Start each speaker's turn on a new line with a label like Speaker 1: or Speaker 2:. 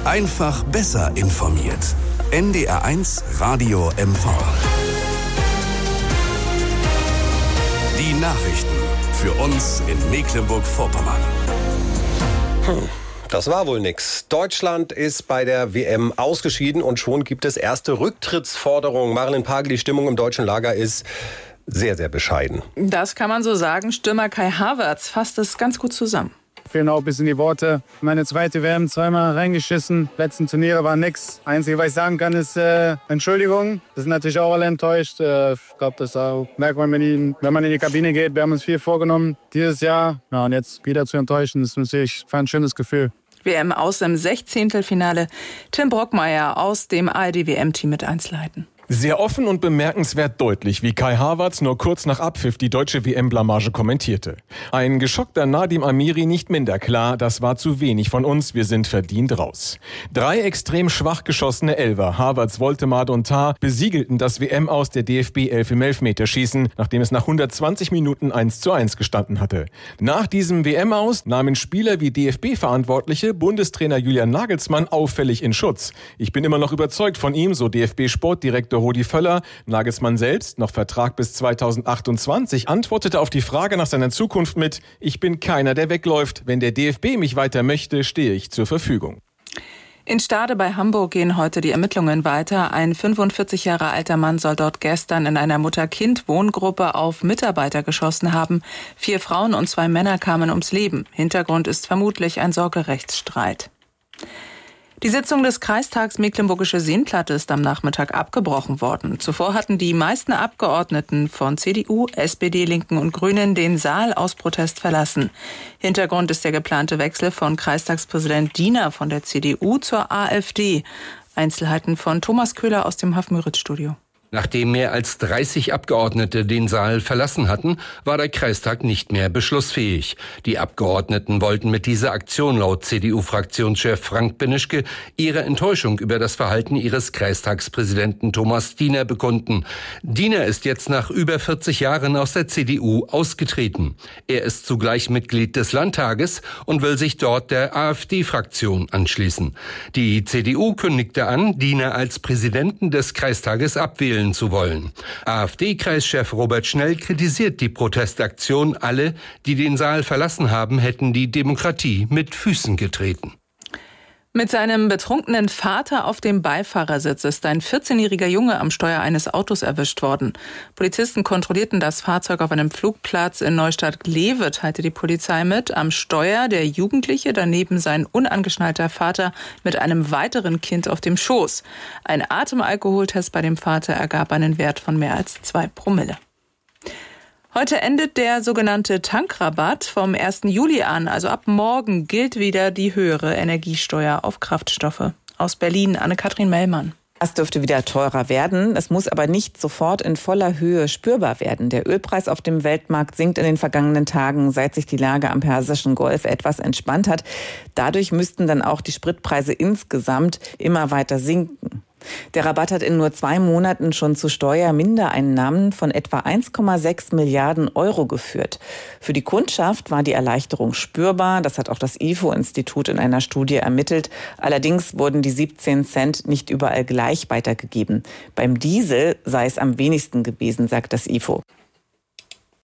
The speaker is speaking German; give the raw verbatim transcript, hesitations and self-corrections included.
Speaker 1: Einfach besser informiert. N D R eins Radio M V. Die Nachrichten für uns in Mecklenburg-Vorpommern.
Speaker 2: Hm. Das war wohl nix. Deutschland ist bei der W M ausgeschieden und schon gibt es erste Rücktrittsforderungen. Marilyn Pagel, die Stimmung im deutschen Lager ist sehr, sehr bescheiden.
Speaker 3: Das kann man so sagen. Stürmer Kai Havertz fasst es ganz gut zusammen.
Speaker 4: Fehlen auch ein bisschen die Worte. Meine zweite W M zweimal reingeschissen. Letzten Turniere war nix. Einzige, was ich sagen kann, ist äh, Entschuldigung. Das sind natürlich auch alle enttäuscht. Äh, ich glaube, das auch merkt man, wenn, die, wenn man in die Kabine geht. Wir haben uns viel vorgenommen dieses Jahr. Ja, und jetzt wieder zu enttäuschen, ist natürlich ein schönes Gefühl.
Speaker 3: W M aus dem Sechzehntelfinale. Tim Brockmeier aus dem A R D-W M-Team mit Einzelheiten.
Speaker 5: Sehr offen und bemerkenswert deutlich, wie Kai Havertz nur kurz nach Abpfiff die deutsche W M-Blamage kommentierte. Ein geschockter Nadim Amiri nicht minder klar, das war zu wenig von uns, wir sind verdient raus. Drei extrem schwach geschossene Elfer, Havertz, Woltemade und Tah, besiegelten das W M aus der D F B elf im Elfmeterschießen, nachdem es nach hundertzwanzig Minuten eins zu eins gestanden hatte. Nach diesem W M-Aus nahmen Spieler wie D F B-Verantwortliche Bundestrainer Julian Nagelsmann auffällig in Schutz. Ich bin immer noch überzeugt von ihm, so D F B-Sportdirektor Rudi Völler. Nagelsmann selbst, noch Vertrag bis zweitausendachtundzwanzig, antwortete auf die Frage nach seiner Zukunft mit: Ich bin keiner, der wegläuft. Wenn der D F B mich weiter möchte, stehe ich zur Verfügung.
Speaker 3: In Stade bei Hamburg gehen heute die Ermittlungen weiter. Ein fünfundvierzig Jahre alter Mann soll dort gestern in einer Mutter-Kind-Wohngruppe auf Mitarbeiter geschossen haben. Vier Frauen und zwei Männer kamen ums Leben. Hintergrund ist vermutlich ein Sorgerechtsstreit. Die Sitzung des Kreistags Mecklenburgische Seenplatte ist am Nachmittag abgebrochen worden. Zuvor hatten die meisten Abgeordneten von C D U, S P D, Linken und Grünen den Saal aus Protest verlassen. Hintergrund ist der geplante Wechsel von Kreistagspräsident Diener von der C D U zur AfD. Einzelheiten von Thomas Köhler aus dem Haff-Müritz-Studio.
Speaker 6: Nachdem mehr als dreißig Abgeordnete den Saal verlassen hatten, war der Kreistag nicht mehr beschlussfähig. Die Abgeordneten wollten mit dieser Aktion laut C D U-Fraktionschef Frank Benischke ihre Enttäuschung über das Verhalten ihres Kreistagspräsidenten Thomas Diener bekunden. Diener ist jetzt nach über vierzig Jahren aus der C D U ausgetreten. Er ist zugleich Mitglied des Landtages und will sich dort der AfD-Fraktion anschließen. Die C D U kündigte an, Diener als Präsidenten des Kreistages abwählen zu wollen. AfD-Kreischef Robert Schnell kritisiert die Protestaktion. Alle, die den Saal verlassen haben, hätten die Demokratie mit Füßen getreten.
Speaker 3: Mit seinem betrunkenen Vater auf dem Beifahrersitz ist ein vierzehnjähriger Junge am Steuer eines Autos erwischt worden. Polizisten kontrollierten das Fahrzeug auf einem Flugplatz in Neustadt-Glewe, teilte die Polizei mit. Am Steuer der Jugendliche, daneben sein unangeschnallter Vater mit einem weiteren Kind auf dem Schoß. Ein Atemalkoholtest bei dem Vater ergab einen Wert von mehr als zwei Promille. Heute endet der sogenannte Tankrabatt. Vom ersten Juli an, also ab morgen, gilt wieder die höhere Energiesteuer auf Kraftstoffe. Aus Berlin, Anne-Kathrin Mellmann.
Speaker 7: Das dürfte wieder teurer werden. Es muss aber nicht sofort in voller Höhe spürbar werden. Der Ölpreis auf dem Weltmarkt sinkt in den vergangenen Tagen, seit sich die Lage am Persischen Golf etwas entspannt hat. Dadurch müssten dann auch die Spritpreise insgesamt immer weiter sinken. Der Rabatt hat in nur zwei Monaten schon zu Steuermindereinnahmen von etwa eins Komma sechs Milliarden Euro geführt. Für die Kundschaft war die Erleichterung spürbar. Das hat auch das I F O-Institut in einer Studie ermittelt. Allerdings wurden die siebzehn Cent nicht überall gleich weitergegeben. Beim Diesel sei es am wenigsten gewesen, sagt das I F O.